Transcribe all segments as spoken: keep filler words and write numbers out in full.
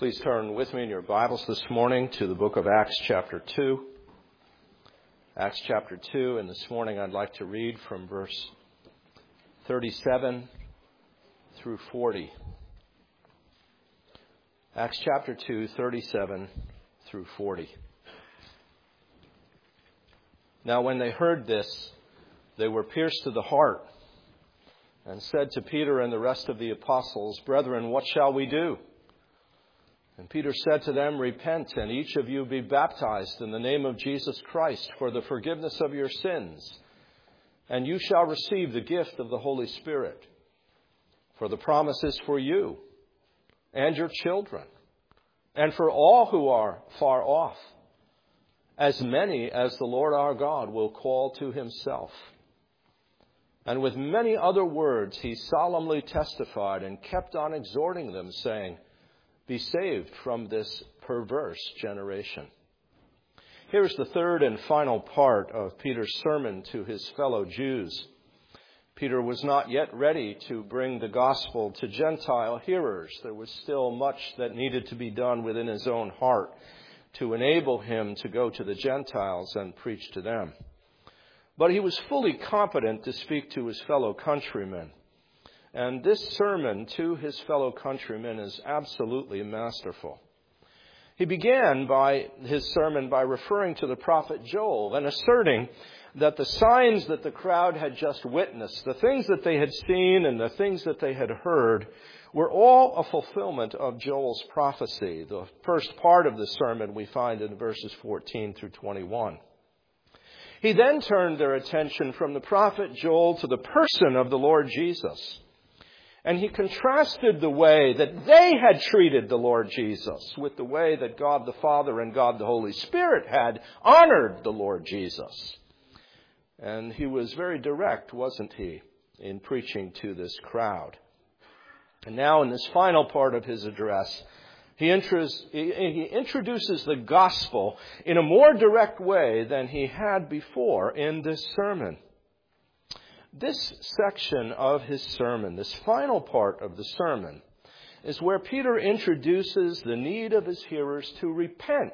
Please turn with me in your Bibles this morning to the book of Acts chapter two. Acts chapter two, and this morning I'd like to read from verse thirty-seven through forty. Acts chapter two, thirty-seven through forty. Now when they heard this, they were pierced to the heart and said to Peter and the rest of the apostles, "Brethren, what shall we do?" And Peter said to them, "Repent, and each of you be baptized in the name of Jesus Christ for the forgiveness of your sins, and you shall receive the gift of the Holy Spirit. For the promise is for you and your children, and for all who are far off, as many as the Lord our God will call to himself." And with many other words he solemnly testified and kept on exhorting them, saying, "Be saved from this perverse generation." Here's the third and final part of Peter's sermon to his fellow Jews. Peter was not yet ready to bring the gospel to Gentile hearers. There was still much that needed to be done within his own heart to enable him to go to the Gentiles and preach to them. But he was fully competent to speak to his fellow countrymen. And this sermon to his fellow countrymen is absolutely masterful. He began by his sermon by referring to the prophet Joel and asserting that the signs that the crowd had just witnessed, the things that they had seen and the things that they had heard, were all a fulfillment of Joel's prophecy. The first part of the sermon we find in verses fourteen through twenty-one. He then turned their attention from the prophet Joel to the person of the Lord Jesus. And he contrasted the way that they had treated the Lord Jesus with the way that God the Father and God the Holy Spirit had honored the Lord Jesus. And he was very direct, wasn't he, in preaching to this crowd. And now in this final part of his address, he introduces the gospel in a more direct way than he had before in this sermon. This section of his sermon, this final part of the sermon, is where Peter introduces the need of his hearers to repent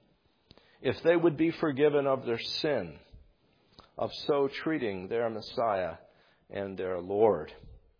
if they would be forgiven of their sin, of so treating their Messiah and their Lord.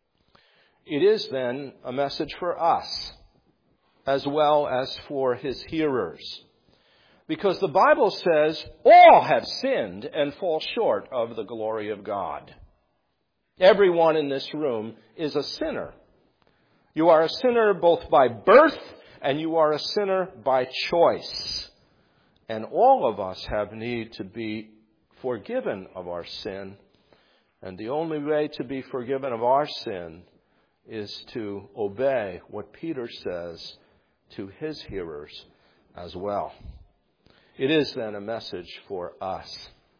It is then a message for us as well as for his hearers, because the Bible says all have sinned and fall short of the glory of God. Everyone in this room is a sinner. You are a sinner both by birth and you are a sinner by choice. And all of us have need to be forgiven of our sin. And the only way to be forgiven of our sin is to obey what Peter says to his hearers as well. It is then a message for us.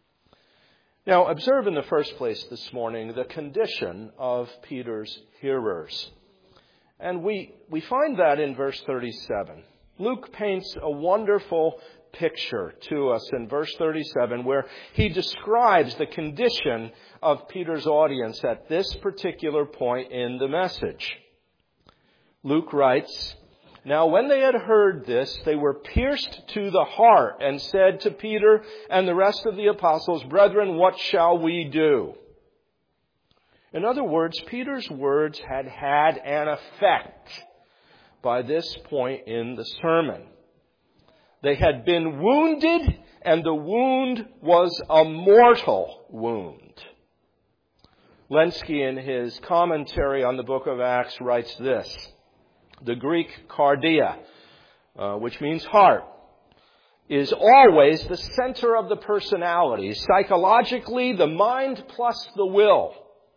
Now, observe in the first place this morning the condition of Peter's hearers. And we, we find that in verse thirty-seven. Luke paints a wonderful picture to us in verse thirty-seven where he describes the condition of Peter's audience at this particular point in the message. Luke writes, "Now when they had heard this, they were pierced to the heart and said to Peter and the rest of the apostles, 'Brethren, what shall we do?'" In other words, Peter's words had had an effect by this point in the sermon. They had been wounded, and the wound was a mortal wound. Lenski, in his commentary on the book of Acts, writes this: "The Greek cardia, uh, which means heart, is always the center of the personality. Psychologically, the mind plus the will.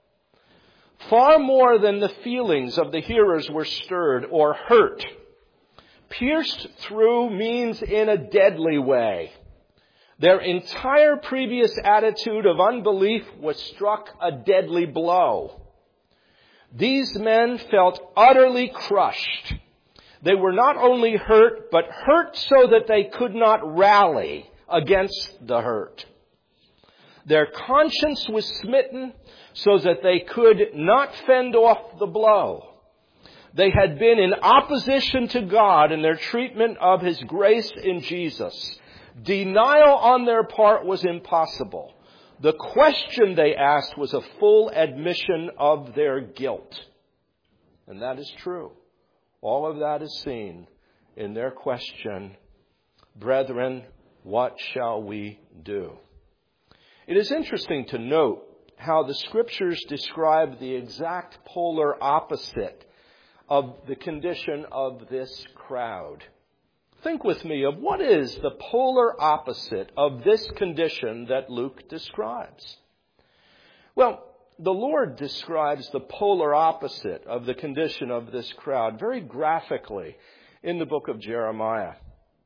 Far more than the feelings of the hearers were stirred or hurt. Pierced through means in a deadly way. Their entire previous attitude of unbelief was struck a deadly blow. These men felt utterly crushed. They were not only hurt, but hurt so that they could not rally against the hurt. Their conscience was smitten so that they could not fend off the blow. They had been in opposition to God in their treatment of His grace in Jesus. Denial on their part was impossible. The question they asked was a full admission of their guilt. And that is true. All of that is seen in their question, "Brethren, what shall we do?" It is interesting to note how the Scriptures describe the exact polar opposite of the condition of this crowd. Think with me of what is the polar opposite of this condition that Luke describes. Well, the Lord describes the polar opposite of the condition of this crowd very graphically in the book of Jeremiah.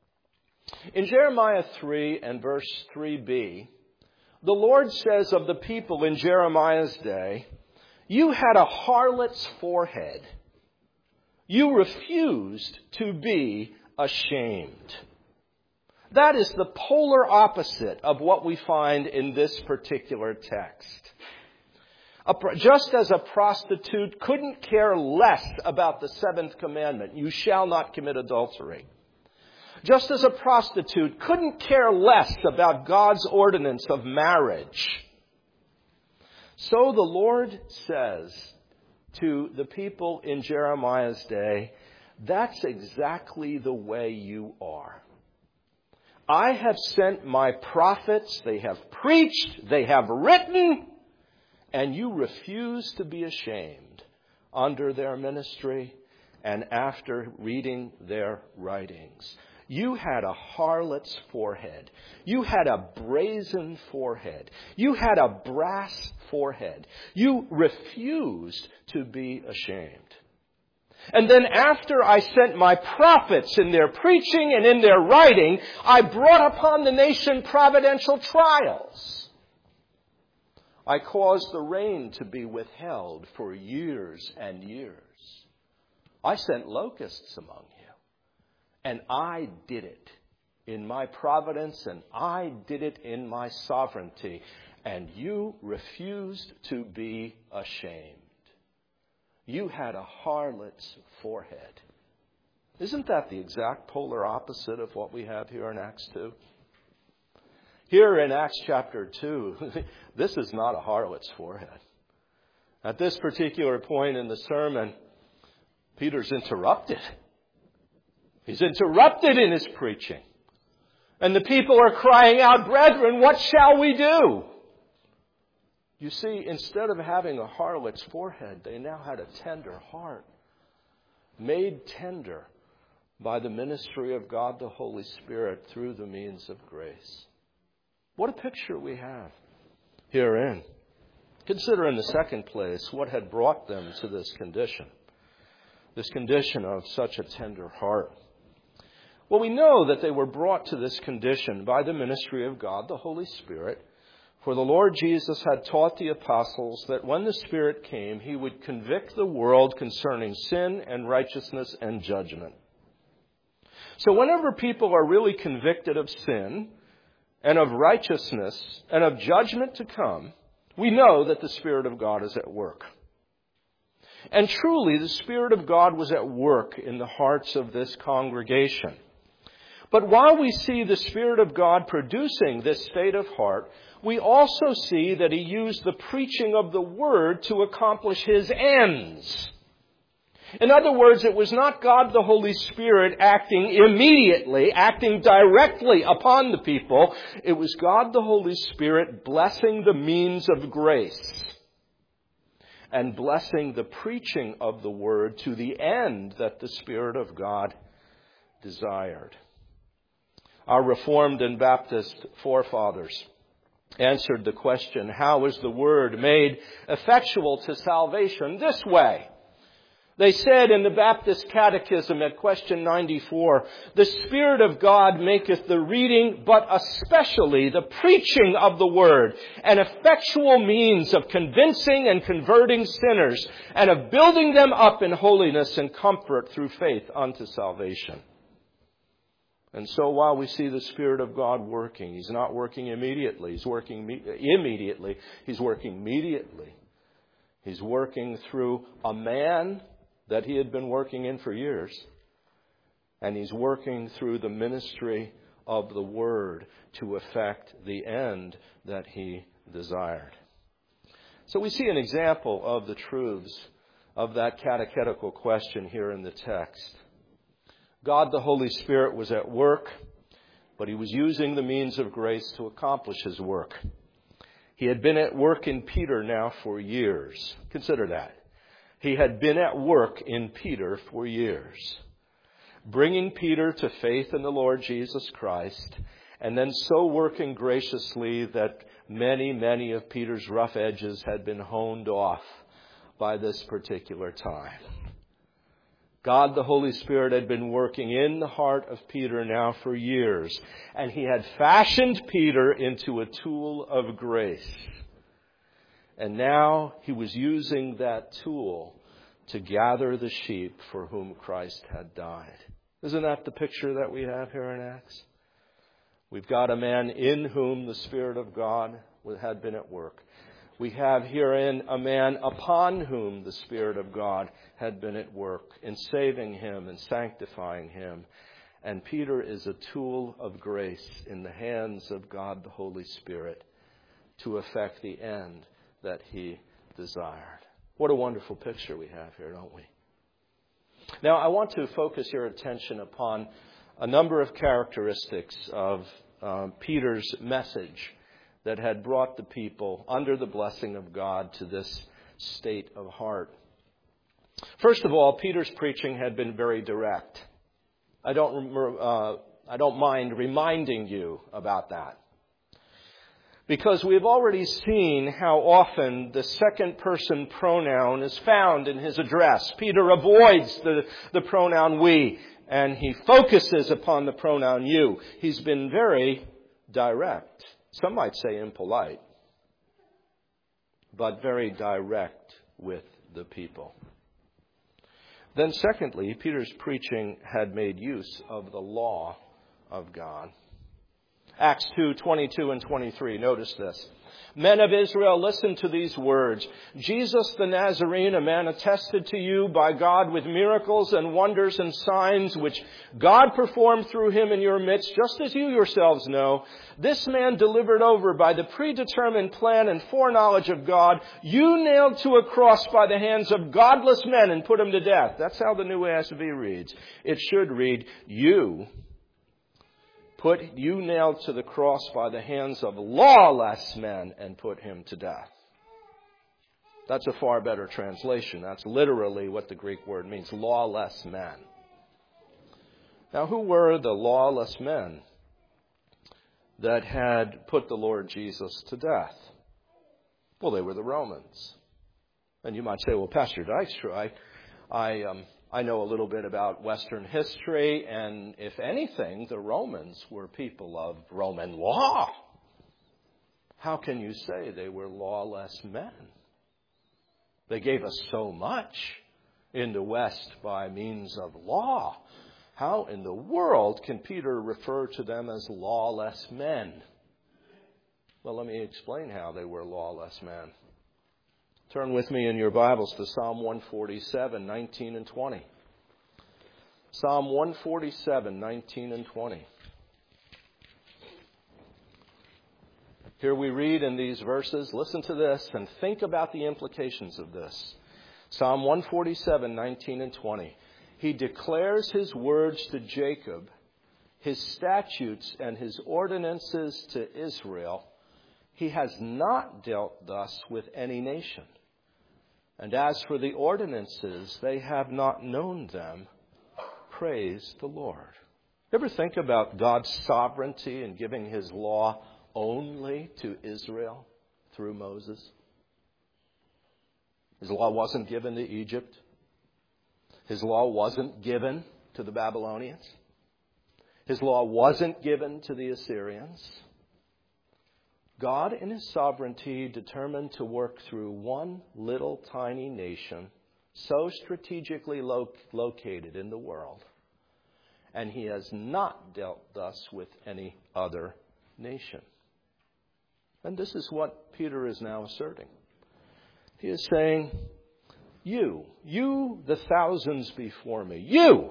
In Jeremiah three and verse three b, the Lord says of the people in Jeremiah's day, "You had a harlot's forehead. You refused to be ashamed." That is the polar opposite of what we find in this particular text. A, just as a prostitute couldn't care less about the seventh commandment, "You shall not commit adultery," just as a prostitute couldn't care less about God's ordinance of marriage, so the Lord says to the people in Jeremiah's day, that's exactly the way you are. I have sent my prophets, they have preached, they have written, and you refuse to be ashamed under their ministry and after reading their writings. You had a harlot's forehead. You had a brazen forehead. You had a brass forehead. You refused to be ashamed. And then after I sent my prophets in their preaching and in their writing, I brought upon the nation providential trials. I caused the rain to be withheld for years and years. I sent locusts among you. And I did it in my providence, and I did it in my sovereignty. And you refused to be ashamed. You had a harlot's forehead. Isn't that the exact polar opposite of what we have here in Acts two? Here in Acts chapter two, this is not a harlot's forehead. At this particular point in the sermon, Peter's interrupted. He's interrupted in his preaching. And the people are crying out, "Brethren, what shall we do?" You see, instead of having a harlot's forehead, they now had a tender heart, made tender by the ministry of God the Holy Spirit through the means of grace. What a picture we have herein. Consider in the second place what had brought them to this condition, this condition of such a tender heart. Well, we know that they were brought to this condition by the ministry of God, the Holy Spirit. For the Lord Jesus had taught the apostles that when the Spirit came, He would convict the world concerning sin and righteousness and judgment. So whenever people are really convicted of sin and of righteousness and of judgment to come, we know that the Spirit of God is at work. And truly, the Spirit of God was at work in the hearts of this congregation. But while we see the Spirit of God producing this state of heart, we also see that He used the preaching of the Word to accomplish His ends. In other words, it was not God the Holy Spirit acting immediately, acting directly upon the people. It was God the Holy Spirit blessing the means of grace and blessing the preaching of the Word to the end that the Spirit of God desired. Our Reformed and Baptist forefathers answered the question, how is the Word made effectual to salvation? This way. They said in the Baptist Catechism at question ninety-four, the Spirit of God maketh the reading, but especially the preaching of the Word, an effectual means of convincing and converting sinners, and of building them up in holiness and comfort through faith unto salvation. And so while we see the Spirit of God working, He's not working immediately. He's working me- immediately. He's working mediately. He's working through a man that he had been working in for years. And he's working through the ministry of the Word to effect the end that he desired. So we see an example of the truths of that catechetical question here in the text. God the Holy Spirit was at work, but he was using the means of grace to accomplish his work. He had been at work in Peter now for years. Consider that. He had been at work in Peter for years, bringing Peter to faith in the Lord Jesus Christ, and then so working graciously that many, many of Peter's rough edges had been honed off by this particular time. God the Holy Spirit had been working in the heart of Peter now for years, and he had fashioned Peter into a tool of grace. And now he was using that tool to gather the sheep for whom Christ had died. Isn't that the picture that we have here in Acts? We've got a man in whom the Spirit of God had been at work. We have herein a man upon whom the Spirit of God had been at work in saving him and sanctifying him. And Peter is a tool of grace in the hands of God the Holy Spirit to effect the end that he desired. What a wonderful picture we have here, don't we? Now, I want to focus your attention upon a number of characteristics of uh, Peter's message that had brought the people under the blessing of God to this state of heart. First of all, Peter's preaching had been very direct. I don't, uh, I don't mind reminding you about that, because we've already seen how often the second person pronoun is found in his address. Peter avoids the, the pronoun we, and he focuses upon the pronoun you. He's been very direct. Some might say impolite, but very direct with the people. Then secondly, Peter's preaching had made use of the law of God. Acts two, twenty-two and twenty-three. Notice this. Men of Israel, listen to these words. Jesus the Nazarene, a man attested to you by God with miracles and wonders and signs which God performed through him in your midst, just as you yourselves know. This man delivered over by the predetermined plan and foreknowledge of God, you nailed to a cross by the hands of godless men and put him to death. That's how the New A S V reads. It should read, you Put you nailed to the cross by the hands of lawless men and put him to death. That's a far better translation. That's literally what the Greek word means, lawless men. Now, who were the lawless men that had put the Lord Jesus to death? Well, they were the Romans. And you might say, well, Pastor Dykstra, I, I um, I know a little bit about Western history, and if anything, the Romans were people of Roman law. How can you say they were lawless men? They gave us so much in the West by means of law. How in the world can Peter refer to them as lawless men? Well, let me explain how they were lawless men. Turn with me in your Bibles to Psalm one forty-seven, nineteen and twenty. Psalm one forty-seven, nineteen and twenty. Here we read in these verses, listen to this and think about the implications of this. Psalm one forty-seven, nineteen and twenty. He declares his words to Jacob, his statutes and his ordinances to Israel. He has not dealt thus with any nation. And as for the ordinances, they have not known them. Praise the Lord. You ever think about God's sovereignty in giving his law only to Israel through Moses? His law wasn't given to Egypt. His law wasn't given to the Babylonians. His law wasn't given to the Assyrians. God, in his sovereignty, determined to work through one little tiny nation, so strategically lo- located in the world. And he has not dealt thus with any other nation. And this is what Peter is now asserting. He is saying, You, you, the thousands before me, you,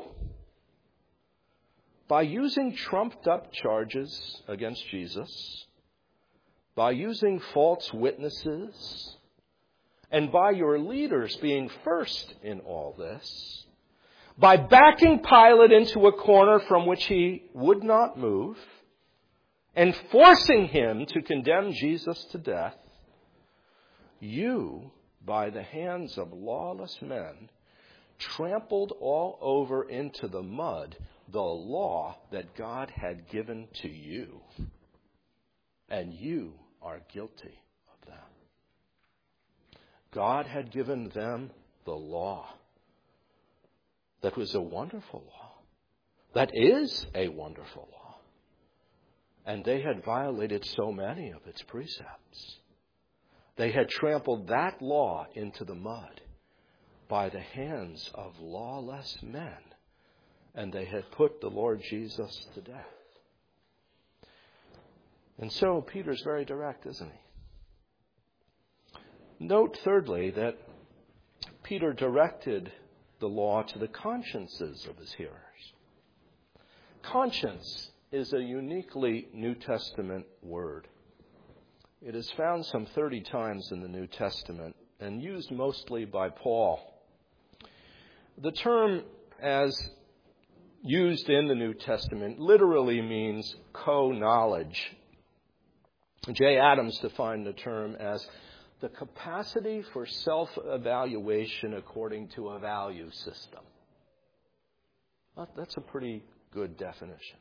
by using trumped up charges against Jesus, by using false witnesses, and by your leaders being first in all this, by backing Pilate into a corner from which he would not move, and forcing him to condemn Jesus to death, you, by the hands of lawless men, trampled all over into the mud the law that God had given to you. And you are guilty of that. God had given them the law. That was a wonderful law. That is a wonderful law. And they had violated so many of its precepts. They had trampled that law into the mud by the hands of lawless men. And they had put the Lord Jesus to death. And so Peter's very direct, isn't he? Note, thirdly, that Peter directed the law to the consciences of his hearers. Conscience is a uniquely New Testament word. It is found some thirty times in the New Testament and used mostly by Paul. The term, as used in the New Testament, literally means co-knowledge. J. Adams defined the term as the capacity for self-evaluation according to a value system. Well, that's a pretty good definition.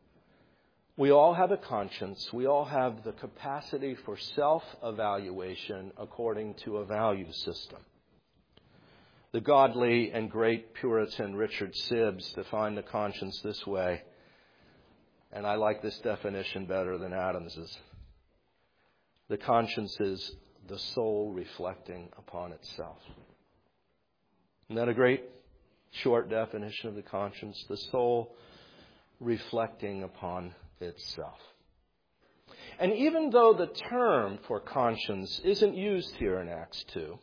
We all have a conscience. We all have the capacity for self-evaluation according to a value system. The godly and great Puritan Richard Sibbes defined the conscience this way, and I like this definition better than Adams's. The conscience is the soul reflecting upon itself. Isn't that a great short definition of the conscience? The soul reflecting upon itself. And even though the term for conscience isn't used here in Acts two,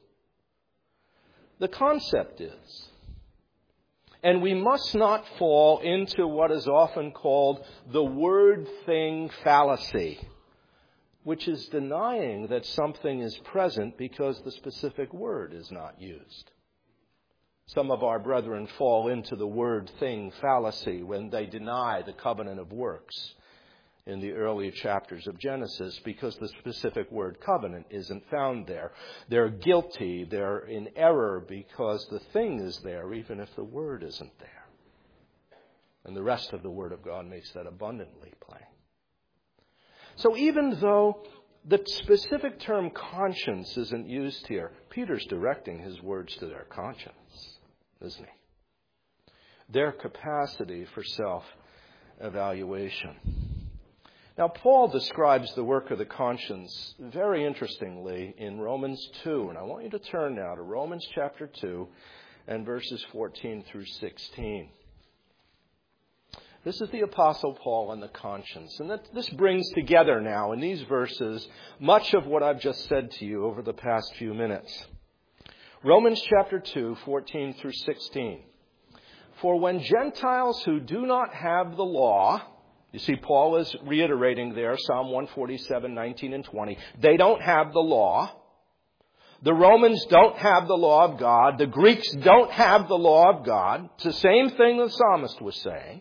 the concept is. And we must not fall into what is often called the word thing fallacy, which is denying that something is present because the specific word is not used. Some of our brethren fall into the word thing fallacy when they deny the covenant of works in the early chapters of Genesis because the specific word covenant isn't found there. They're guilty, they're in error because the thing is there even if the word isn't there. And the rest of the Word of God makes that abundantly plain. So even though the specific term conscience isn't used here, Peter's directing his words to their conscience, isn't he? Their capacity for self-evaluation. Now, Paul describes the work of the conscience very interestingly in Romans two. And I want you to turn now to Romans chapter two and verses fourteen through sixteen. This is the Apostle Paul and the conscience. And that, this brings together now in these verses much of what I've just said to you over the past few minutes. Romans chapter two, fourteen through sixteen. For when Gentiles who do not have the law, you see Paul is reiterating there Psalm one forty-seven, nineteen and twenty. They don't have the law. The Romans don't have the law of God. The Greeks don't have the law of God. It's the same thing the psalmist was saying.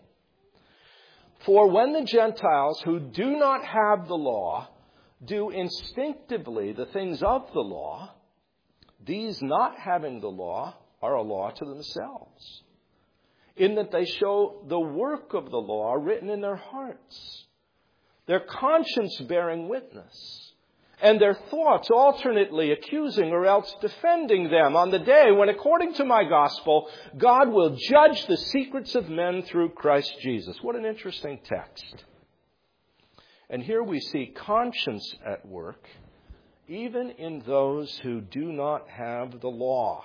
For when the Gentiles who do not have the law do instinctively the things of the law, these not having the law are a law to themselves, in that they show the work of the law written in their hearts, their conscience bearing witness, and their thoughts alternately accusing or else defending them on the day when, according to my gospel, God will judge the secrets of men through Christ Jesus. What an interesting text. And here we see conscience at work, even in those who do not have the law.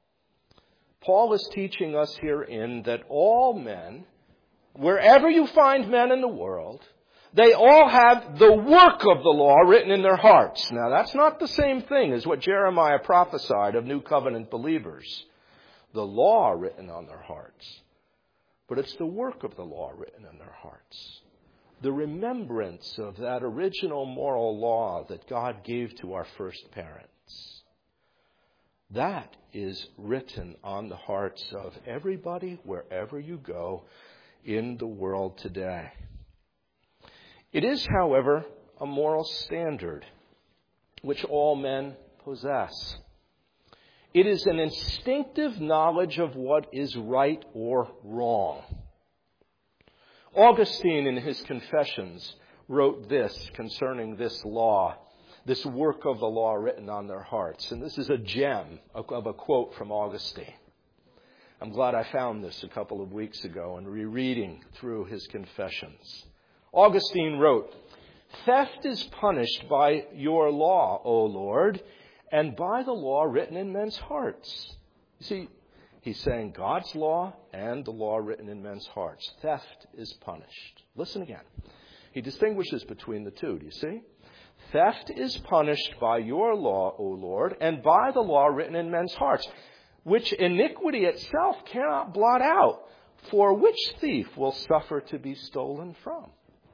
Paul is teaching us herein that all men, wherever you find men in the world, They all have the work of the law written in their hearts. Now, that's not the same thing as what Jeremiah prophesied of New Covenant believers. The law written on their hearts. But it's the work of the law written in their hearts. The remembrance of that original moral law that God gave to our first parents. That is written on the hearts of everybody, wherever you go in the world today. It is, however, a moral standard which all men possess. It is an instinctive knowledge of what is right or wrong. Augustine, in his Confessions, wrote this concerning this law, this work of the law written on their hearts. And this is a gem of a quote from Augustine. I'm glad I found this a couple of weeks ago in rereading through his Confessions. Augustine wrote, "Theft is punished by your law, O Lord, and by the law written in men's hearts." You see, he's saying God's law and the law written in men's hearts. Theft is punished. Listen again. He distinguishes between the two, do you see? Theft is punished by your law, O Lord, and by the law written in men's hearts, which iniquity itself cannot blot out. For which thief will suffer to be stolen from?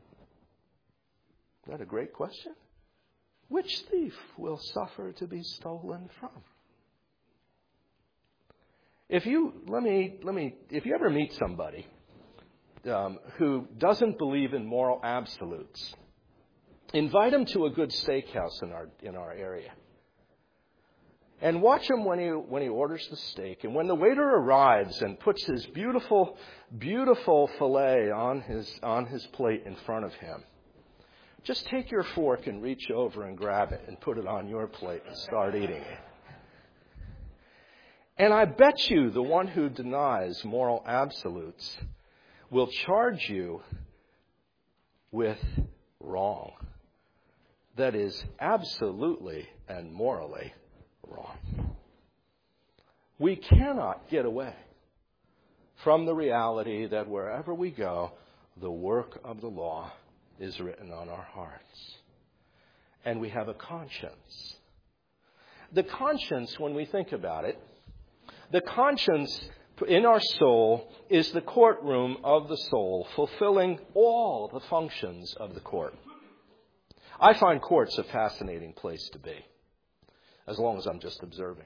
Is that a great question? Which thief will suffer to be stolen from? If you let me let me if you ever meet somebody um, who doesn't believe in moral absolutes, invite him to a good steakhouse in our in our area, and watch him when he when he orders the steak, and when the waiter arrives and puts his beautiful beautiful fillet on his on his plate in front of him. Just take your fork and reach over and grab it and put it on your plate and start eating it. And I bet you the one who denies moral absolutes will charge you with wrong. That is absolutely and morally wrong. We cannot get away from the reality that wherever we go, the work of the law is written on our hearts. And we have a conscience. The conscience, when we think about it, the conscience in our soul is the courtroom of the soul, fulfilling all the functions of the court. I find courts a fascinating place to be, as long as I'm just observing.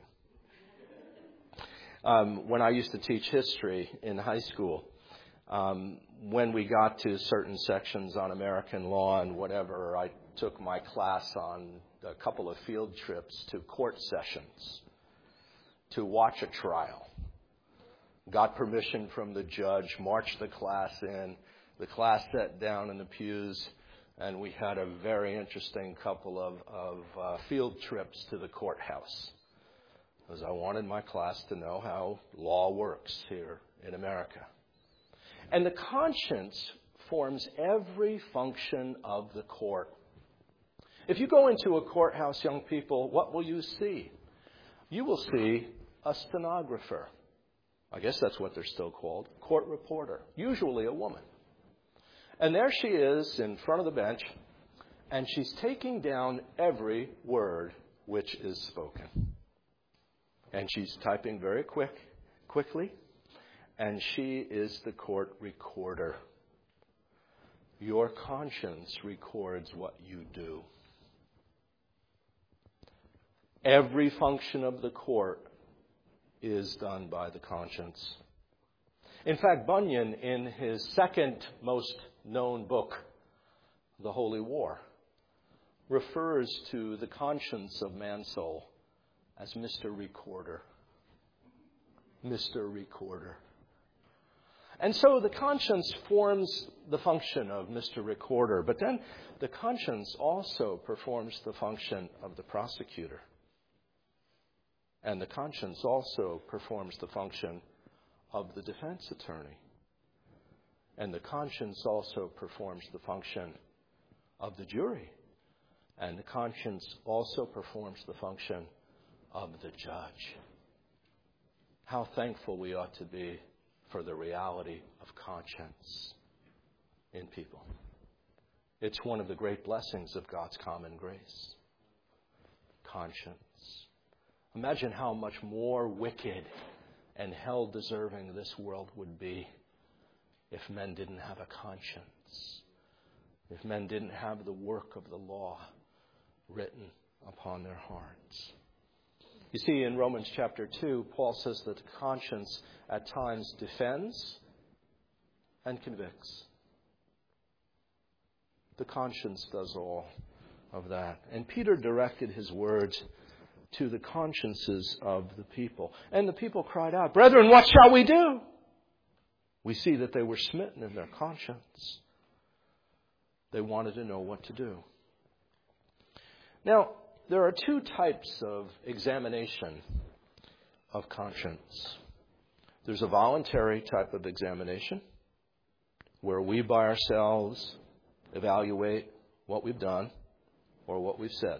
Um, when I used to teach history in high school, Um, when we got to certain sections on American law and whatever, I took my class on a couple of field trips to court sessions to watch a trial. Got permission from the judge, marched the class in. The class sat down in the pews, and we had a very interesting couple of, of uh, field trips to the courthouse, because I wanted my class to know how law works here in America. And the conscience forms every function of the court. If you go into a courthouse, young people, what will you see? You will see a stenographer. I guess that's what they're still called. Court reporter. Usually a woman. And there she is in front of the bench, and she's taking down every word which is spoken. And she's typing very quick, quickly. And she is the court recorder. Your conscience records what you do. Every function of the court is done by the conscience. In fact, Bunyan, in his second most known book, The Holy War, refers to the conscience of man's soul as Mister Recorder. Mister Recorder. And so the conscience forms the function of Mister Recorder, but then the conscience also performs the function of the prosecutor. And the conscience also performs the function of the defense attorney. And the conscience also performs the function of the jury. And the conscience also performs the function of the judge. How thankful we ought to be for the reality of conscience in people. It's one of the great blessings of God's common grace. Conscience. Imagine how much more wicked and hell-deserving this world would be if men didn't have a conscience. If men didn't have the work of the law written upon their hearts. You see, in Romans chapter two, Paul says that conscience at times defends and convicts. The conscience does all of that. And Peter directed his words to the consciences of the people. And the people cried out, "Brethren, what shall we do?" We see that they were smitten in their conscience. They wanted to know what to do. Now, there are two types of examination of conscience. There's a voluntary type of examination where we by ourselves evaluate what we've done or what we've said.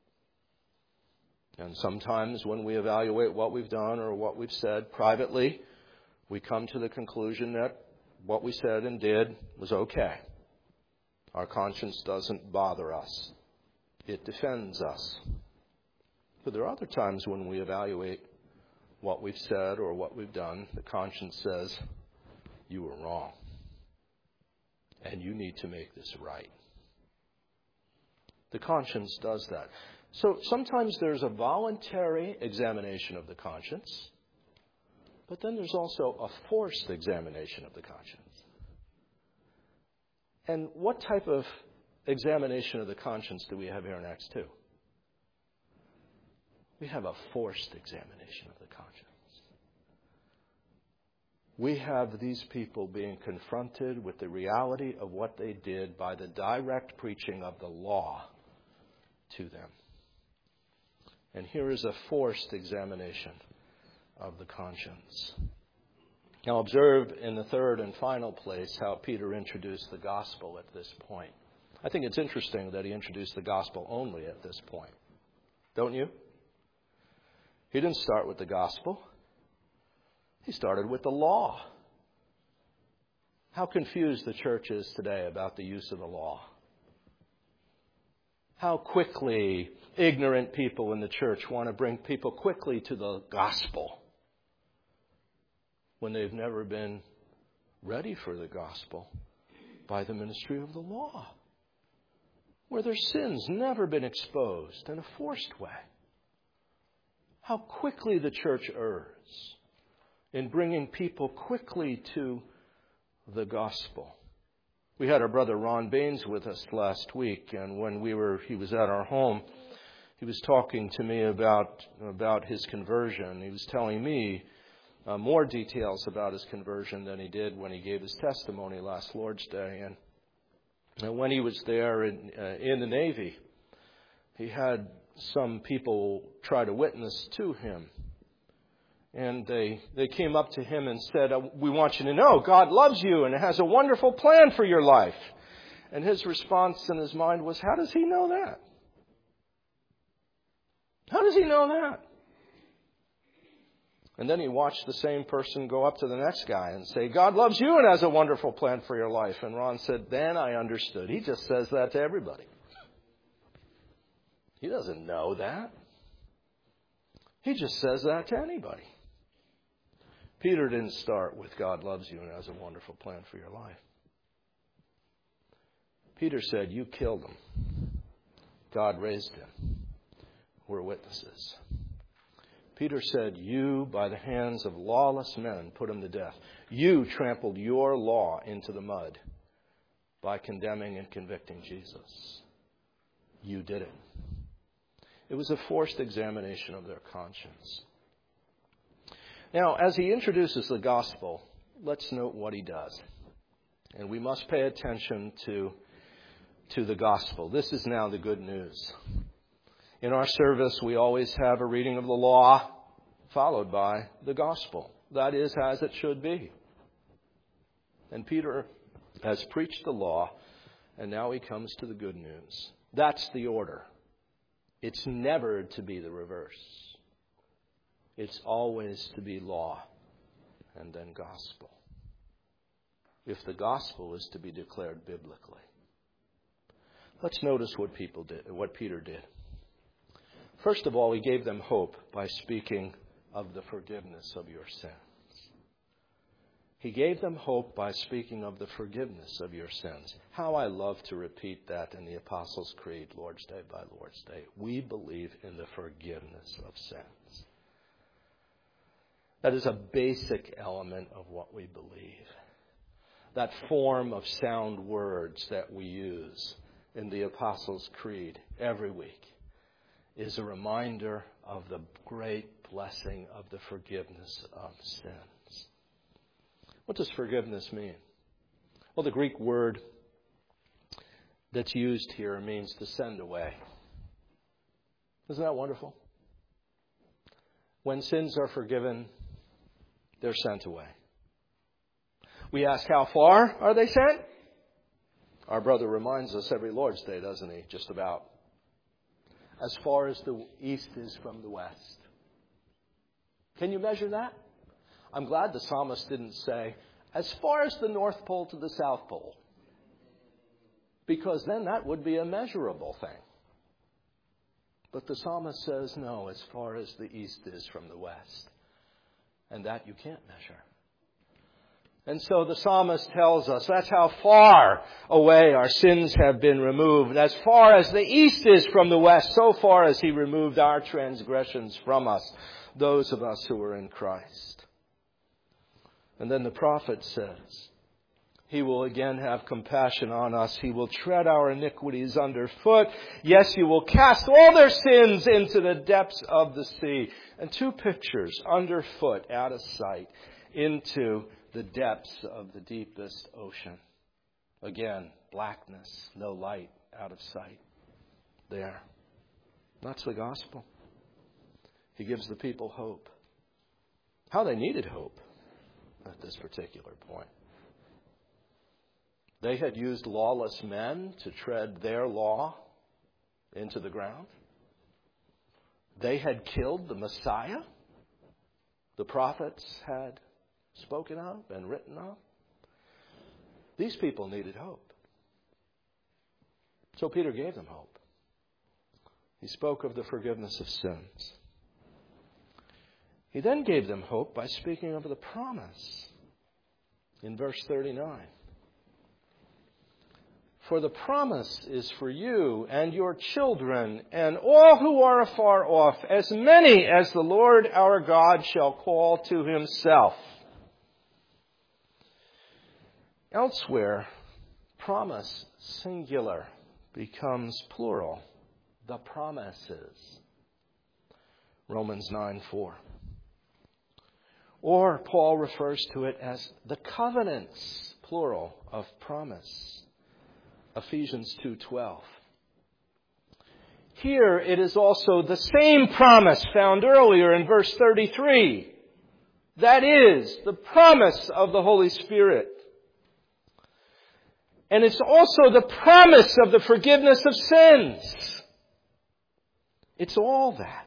And sometimes when we evaluate what we've done or what we've said privately, we come to the conclusion that what we said and did was okay. Our conscience doesn't bother us. It defends us. But there are other times when we evaluate what we've said or what we've done, the conscience says, you were wrong. And you need to make this right. The conscience does that. So sometimes there's a voluntary examination of the conscience, but then there's also a forced examination of the conscience. And what type of examination of the conscience do we have here in Acts two? We have a forced examination of the conscience. We have these people being confronted with the reality of what they did by the direct preaching of the law to them. And here is a forced examination of the conscience. Now observe in the third and final place how Peter introduced the gospel at this point. I think it's interesting that he introduced the gospel only at this point. Don't you? He didn't start with the gospel. He started with the law. How confused the church is today about the use of the law. How quickly ignorant people in the church want to bring people quickly to the gospel when they've never been ready for the gospel by the ministry of the law, where their sins never been exposed in a forced way. How quickly the church errs in bringing people quickly to the gospel. We had our brother Ron Baines with us last week, and when we were, he was at our home, he was talking to me about about his conversion. He was telling me uh, more details about his conversion than he did when he gave his testimony last Lord's Day. And, and when he was there in, uh, in the Navy, he had some people try to witness to him. And they they came up to him and said, "We want you to know God loves you and has a wonderful plan for your life." And his response in his mind was, "How does he know that? How does he know that?" And then he watched the same person go up to the next guy and say, "God loves you and has a wonderful plan for your life." And Ron said, "Then I understood. He just says that to everybody. He doesn't know that. He just says that to anybody." Peter didn't start with God loves you and has a wonderful plan for your life. Peter said, you killed him. God raised him. We're witnesses. Peter said, you, by the hands of lawless men, put him to death. You trampled your law into the mud by condemning and convicting Jesus. You did it. It was a forced examination of their conscience. Now, as he introduces the gospel, let's note what he does. And we must pay attention to, to the gospel. This is now the good news. In our service, we always have a reading of the law followed by the gospel. That is as it should be. And Peter has preached the law, and now he comes to the good news. That's the order. It's never to be the reverse. It's always to be law and then gospel, if the gospel is to be declared biblically. Let's notice what people did, what Peter did. First of all, he gave them hope by speaking of the forgiveness of your sins. He gave them hope by speaking of the forgiveness of your sins. How I love to repeat that in the Apostles' Creed, Lord's Day by Lord's Day. We believe in the forgiveness of sins. That is a basic element of what we believe. That form of sound words that we use in the Apostles' Creed every week is a reminder of the great blessing of the forgiveness of sins. What does forgiveness mean? Well, the Greek word that's used here means to send away. Isn't that wonderful? When sins are forgiven, they're sent away. We ask, how far are they sent? Our brother reminds us every Lord's Day, doesn't he? Just about. As far as the east is from the west. Can you measure that? I'm glad the psalmist didn't say, as far as the North Pole to the South Pole. Because then that would be a measurable thing. But the psalmist says, no, as far as the east is from the west. And that you can't measure. And so the psalmist tells us that's how far away our sins have been removed. As far as the east is from the west, so far as he removed our transgressions from us, those of us who are in Christ. And then the prophet says, he will again have compassion on us. He will tread our iniquities underfoot. Yes, you will cast all their sins into the depths of the sea. And two pictures, underfoot, out of sight, into the depths of the deepest ocean. Again, blackness, no light, out of sight. There. That's the gospel. He gives the people hope. How they needed hope at this particular point. They had used lawless men to tread their law into the ground. They had killed the Messiah the prophets had spoken of and written of. These people needed hope. So Peter gave them hope. He spoke of the forgiveness of sins. He then gave them hope by speaking of the promise in verse thirty-nine. For the promise is for you and your children and all who are afar off, as many as the Lord our God shall call to himself. Elsewhere, promise singular becomes plural. The promises. Romans nine four. Or Paul refers to it as the covenants, plural, of promise. Ephesians two twelve. Here it is also the same promise found earlier in verse thirty-three. That is, the promise of the Holy Spirit. And it's also the promise of the forgiveness of sins. It's all that.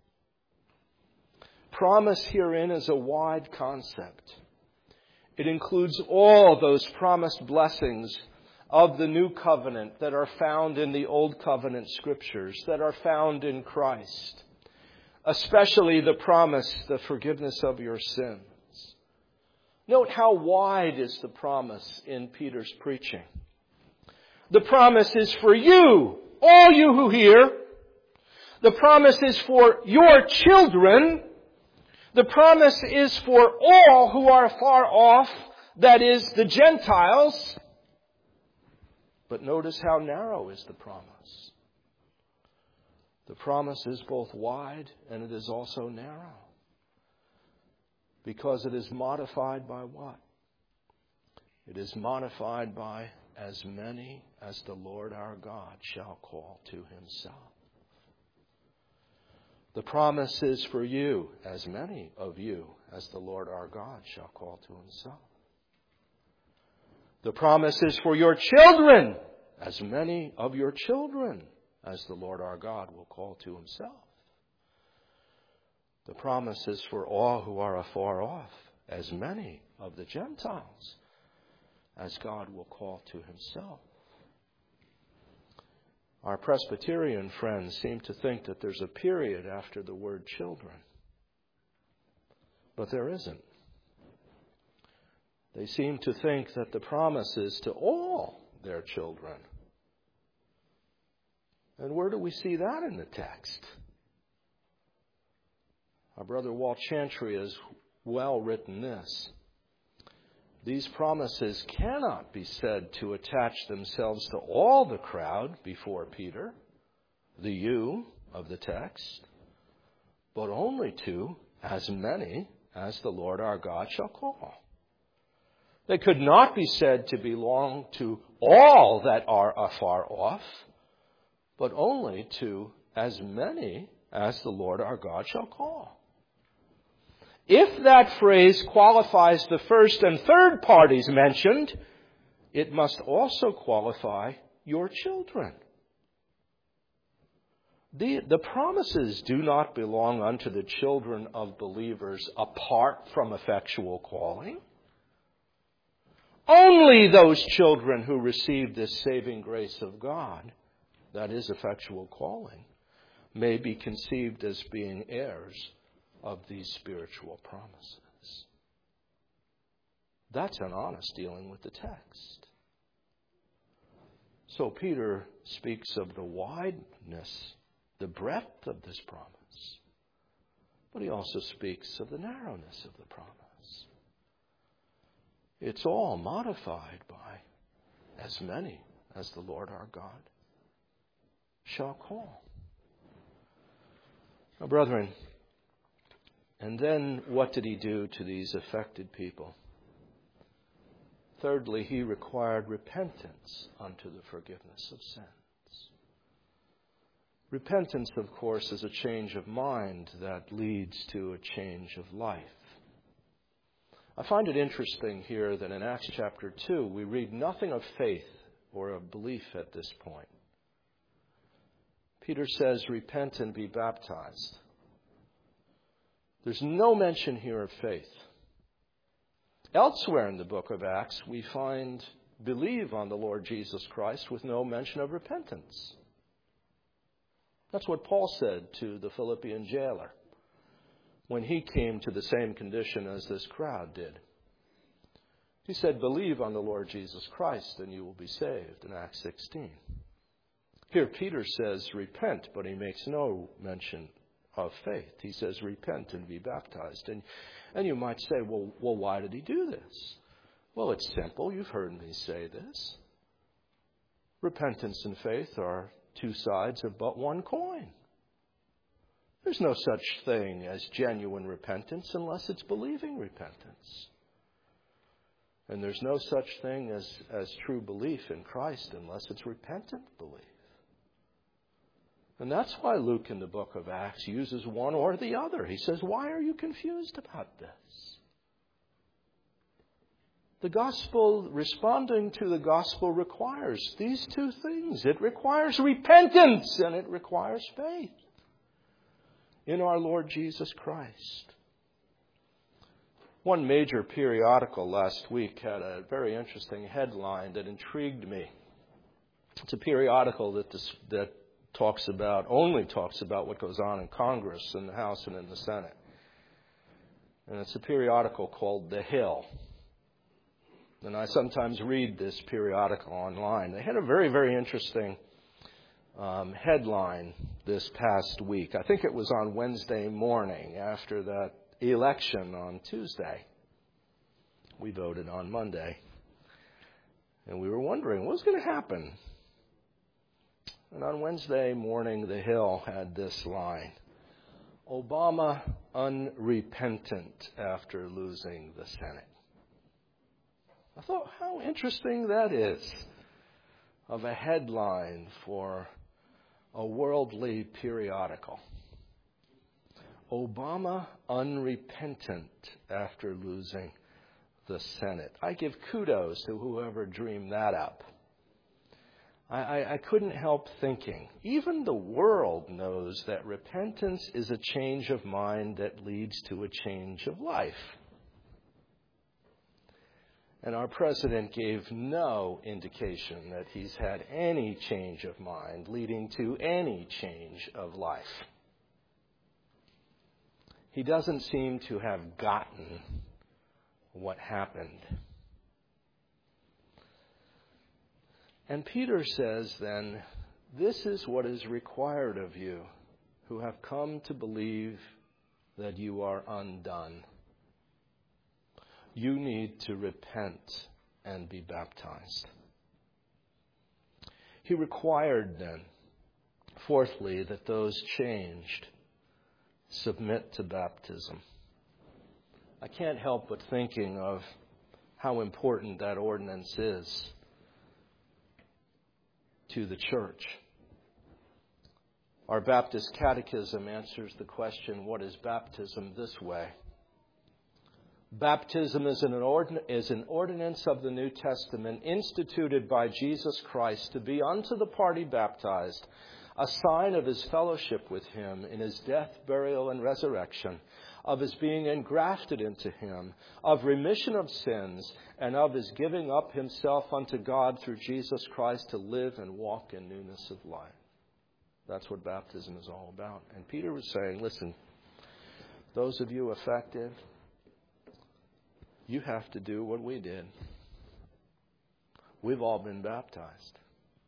Promise herein is a wide concept. It includes all those promised blessings of the new covenant that are found in the old covenant scriptures, that are found in Christ. Especially the promise, the forgiveness of your sins. Note how wide is the promise in Peter's preaching. The promise is for you, all you who hear. The promise is for your children. The promise is for all who are far off, that is, the Gentiles. But notice how narrow is the promise. The promise is both wide and it is also narrow. Because it is modified by what? It is modified by as many as the Lord our God shall call to himself. The promise is for you, as many of you as the Lord our God shall call to himself. The promise is for your children, as many of your children as the Lord our God will call to himself. The promise is for all who are afar off, as many of the Gentiles as God will call to himself. Our Presbyterian friends seem to think that there's a period after the word children. But there isn't. They seem to think that the promise is to all their children. And where do we see that in the text? Our brother Walt Chantry has well written this. These promises cannot be said to attach themselves to all the crowd before Peter, the you of the text, but only to as many as the Lord our God shall call. They could not be said to belong to all that are afar off, but only to as many as the Lord our God shall call. If that phrase qualifies the first and third parties mentioned, it must also qualify your children. The, the promises do not belong unto the children of believers apart from effectual calling. Only those children who receive this saving grace of God, that is effectual calling, may be conceived as being heirs of these spiritual promises. That's an honest dealing with the text. So Peter speaks of the wideness, the breadth of this promise, but he also speaks of the narrowness of the promise. It's all modified by as many as the Lord our God shall call. Now, brethren, and then what did he do to these affected people? Thirdly, he required repentance unto the forgiveness of sins. Repentance, of course, is a change of mind that leads to a change of life. I find it interesting here that in Acts chapter two, we read nothing of faith or of belief at this point. Peter says, repent and be baptized. There's no mention here of faith. Elsewhere in the book of Acts, we find believe on the Lord Jesus Christ with no mention of repentance. That's what Paul said to the Philippian jailer when he came to the same condition as this crowd did. He said, believe on the Lord Jesus Christ and you will be saved, in Acts sixteen. Here Peter says repent, but he makes no mention of faith. He says repent and be baptized. And, and you might say, well, well, why did he do this? Well, it's simple. You've heard me say this. Repentance and faith are two sides of but one coin. There's no such thing as genuine repentance unless it's believing repentance. And there's no such thing as, as true belief in Christ unless it's repentant belief. And that's why Luke in the book of Acts uses one or the other. He says, why are you confused about this? The gospel, responding to the gospel, requires these two things. It requires repentance and it requires faith in our Lord Jesus Christ. One major periodical last week had a very interesting headline that intrigued me. It's a periodical that this, that talks about, only talks about what goes on in Congress, in the House and in the Senate. And it's a periodical called The Hill. And I sometimes read this periodical online. They had a very, very interesting um, headline this past week. I think it was on Wednesday morning after that election on Tuesday. We voted on Monday. And we were wondering what was going to happen. And on Wednesday morning, The Hill had this line: Obama unrepentant after losing the Senate. I thought, how interesting that is, of a headline for a worldly periodical. Obama unrepentant after losing the Senate. I give kudos to whoever dreamed that up. I, I, I couldn't help thinking, even the world knows that repentance is a change of mind that leads to a change of life. And our president gave no indication that he's had any change of mind leading to any change of life. He doesn't seem to have gotten what happened. And Peter says then, this is what is required of you who have come to believe that you are undone. You need to repent and be baptized. He required then, fourthly, that those changed submit to baptism. I can't help but thinking of how important that ordinance is to the church. Our Baptist Catechism answers the question, what is baptism, this way. Baptism is an, ordin- is an ordinance of the New Testament instituted by Jesus Christ to be unto the party baptized a sign of his fellowship with him in his death, burial, and resurrection, of his being engrafted into him, of remission of sins, and of his giving up himself unto God through Jesus Christ to live and walk in newness of life. That's what baptism is all about. And Peter was saying, listen, those of you affected, you have to do what we did. We've all been baptized.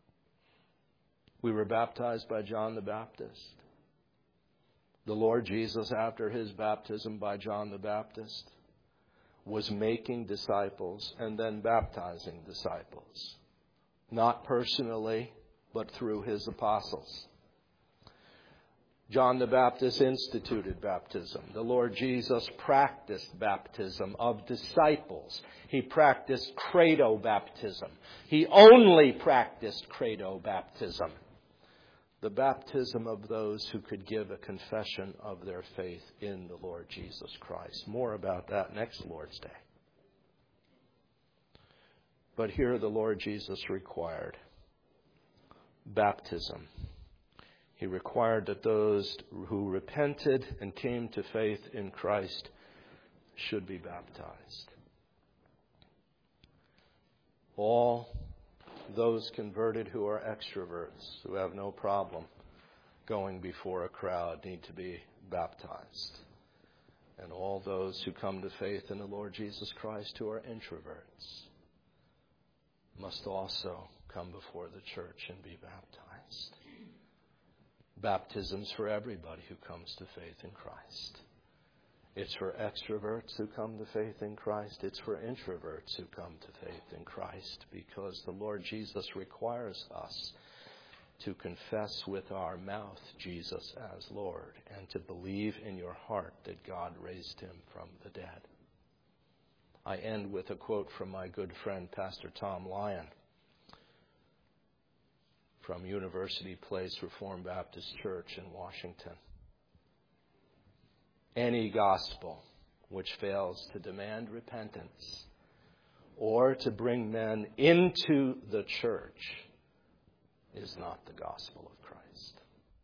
We were baptized by John the Baptist. The Lord Jesus, after his baptism by John the Baptist, was making disciples and then baptizing disciples. Not personally, but through his apostles. John the Baptist instituted baptism. The Lord Jesus practiced baptism of disciples. He practiced credo baptism. He only practiced credo baptism. The baptism of those who could give a confession of their faith in the Lord Jesus Christ. More about that next Lord's Day. But here the Lord Jesus required baptism. He required that those who repented and came to faith in Christ should be baptized. All those converted who are extroverts, who have no problem going before a crowd, need to be baptized. And all those who come to faith in the Lord Jesus Christ who are introverts must also come before the church and be baptized. Baptism's for everybody who comes to faith in Christ. It's for extroverts who come to faith in Christ. It's for introverts who come to faith in Christ, because the Lord Jesus requires us to confess with our mouth Jesus as Lord and to believe in your heart that God raised him from the dead. I end with a quote from my good friend, Pastor Tom Lyon, from University Place Reformed Baptist Church in Washington. Any gospel which fails to demand repentance or to bring men into the church is not the gospel of Christ.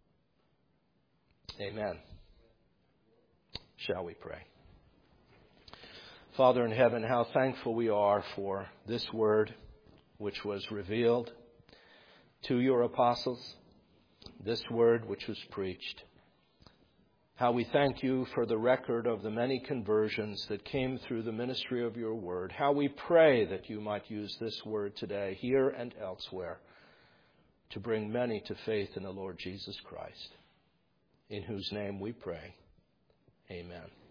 Amen. Shall we pray? Father in heaven, how thankful we are for this word which was revealed to your apostles, this word which was preached. How we thank you for the record of the many conversions that came through the ministry of your word. How we pray that you might use this word today, here and elsewhere, to bring many to faith in the Lord Jesus Christ, in whose name we pray. Amen.